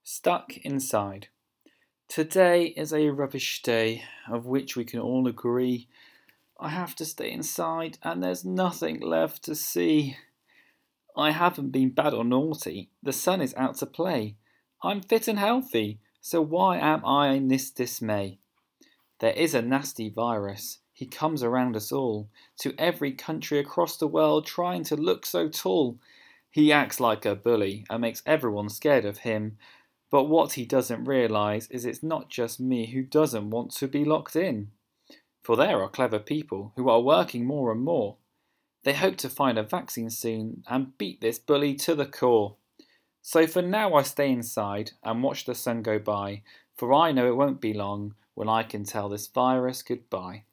Stuck inside. Today is a rubbish day, of which we can all agree. I have to stay inside, and there's nothing left to see. I haven't been bad or naughty, the sun is out to play. I'm fit and healthy, so why am I in this dismay? There is a nasty virus, he comes around us all, to every country across the world trying to look so tall. He acts like a bully and makes everyone scared of him. But what he doesn't realise is it's not just me who doesn't want to be locked in. For there are clever people who are working more and more. They hope to find a vaccine soon and beat this bully to the core. So for now I stay inside and watch the sun go by, for I know it won't be long when I can tell this virus goodbye.